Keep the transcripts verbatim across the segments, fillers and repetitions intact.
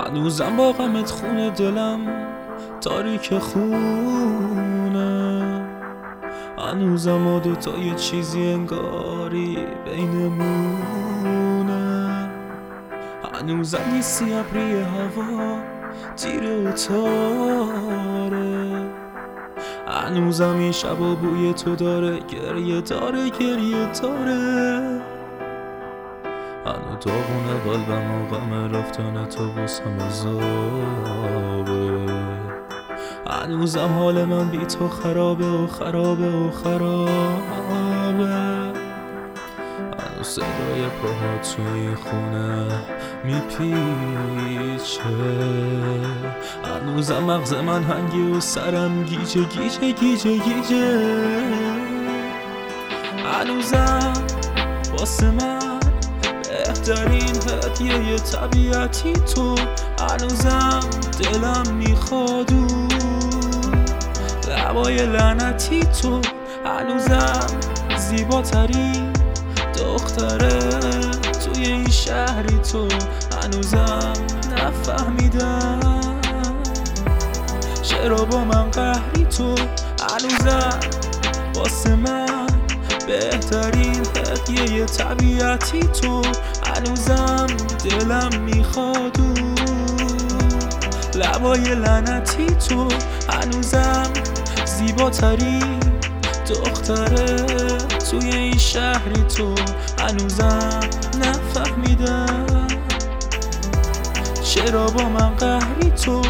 هنوزم با غمت خونه دلم تاریک خونه، هنوزم ما دوتا یه چیزی انگاری بینمونه، هنوزم نیستی ابری هوا تیره و تاره، هنوزم این شبا بوی تو داره گریه داره گریه داره، هنو داغونه قلبم و غم رفتن تو واسم عذابه، هنوزم حال من بی تو خرابه و خرابه و خرابه، هنوز صدای پاها توی خونه میپیچه، هنوزم مغز من هنگی و سرم گیجه گیجه گیجه گیجه، هنوزم واسه من بهترین هدیه طبیعتی تو، هنوزم دلم میخواد و لبای لعنتی تو، هنوزم زیباترین دختره توی این شهری تو، هنوزم نفهمیدم چرا با من قهری تو، هنوزم واسه من بهترین هدیه طبیعتی تو، هنوزم دلم میخواد و لبای لعنتی تو، هنوزم زیباترین دختره توی این شهری تو، هنوزم نفهمیدم چرا با من قهری تو.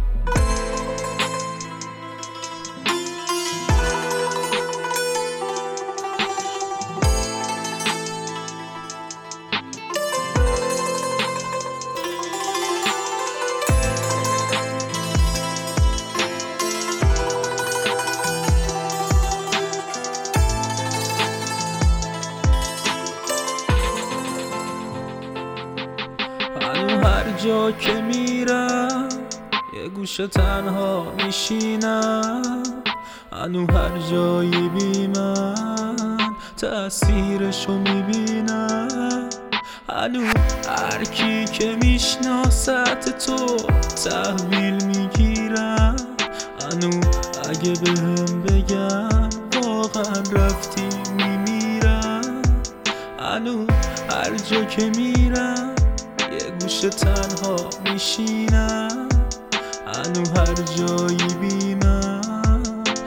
هر جا که میرم یه گوشه تنها میشینم، هنو هر جایی بی من تأثیرشو میبینم، هنو هر کی که میشناست تو تحویل میگیرم، هنو اگه بهم بگن واقعا رفتی میمیرم، هنو هر جا که میرم یه گوشه تنها میشینم، هنو هر جایی بی من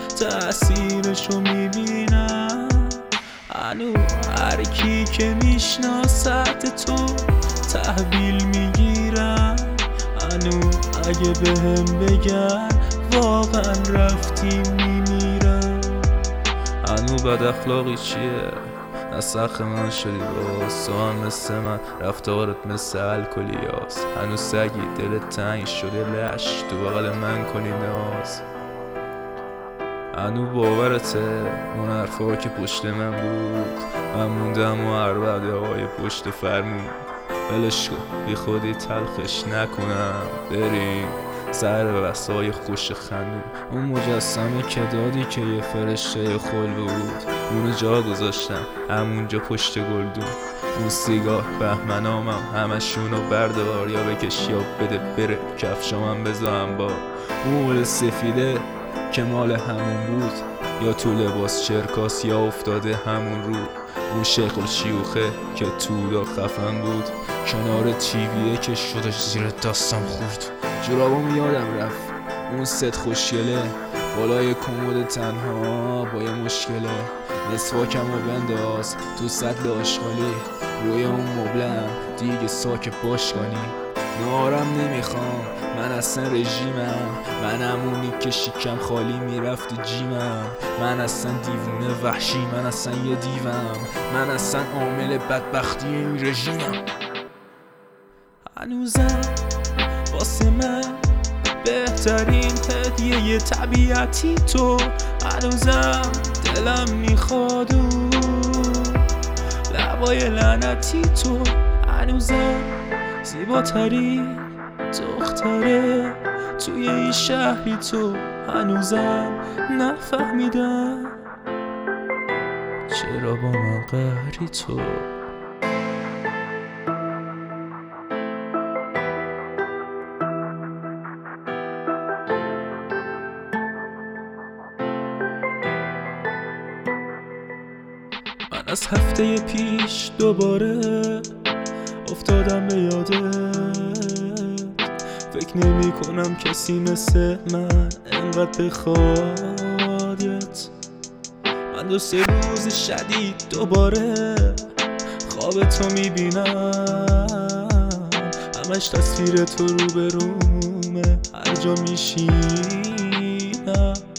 تأثیرشو میبینم، هنو هر کی که میشناست تو تحویل میگیرم، هنو اگه بهم بگن واقعا رفتی میمیرم، هنو بد اخلاقی چیه نسخ من شدی باز، تو هم مثل من رفتارت مثل الکلیاس، هنو سگی دلت تنگ شده لش تو بغل من کنی ناز، هنو باورته اون حرفا که پشت من بود، من موندم و هر بعد های پشت فرمون، ولش کن بی خودی تلخش نکنم، بریم سر وسای خوش خندون، اون مجسمه که دادی که یه فرشته خل بود، اونو جا گذاشتم همونجا پشت گلدون، اون سیگار بهمنامم همشونو بردار یا بکش یا بده بره کفشامم بذارم با، اون سفیده که مال همون بود یا تو لباس چرکاس یا افتاده همون رو، اون شیخ الشیوخه که تودا خفن بود کنار تیویه که شدش زیر دستم خورد، جورابم یادم رفت اون ست خوشگله بالای کمد تنها با یه مشکله، مسواکم رو بنداز تو سطل آشغالی روی اون مبلم دیگه ساک باش کنی، نارم نمیخوام من اصلا رژیمم، من همونی که شکم خالی میرفت جیمم، من اصلا دیوونه وحشی، من اصلا یه دیوم، من اصلا عامل بدبختی این رژیمم، هنوزم واسه من بهترین هدیه طبیعتی تو، هنوزم دلم میخواد و لبای لعنتی تو، هنوزم زیباترین دختره توی این شهری تو، هنوزم نفهمیدم چرا با من قهری تو. از هفته پیش دوباره افتادم به یادت. فکر نمی کنم کسی مثل من انقدر بخوادت. من دو سه روز شدید دوباره خواب تو میبینم، همش تصویر تو رو به رومه هر جا میشینم.